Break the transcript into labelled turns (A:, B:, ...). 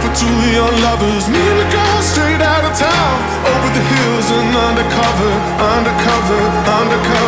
A: Two young lovers, me and the girl straight out of town, over the hills and undercover, undercover, undercover.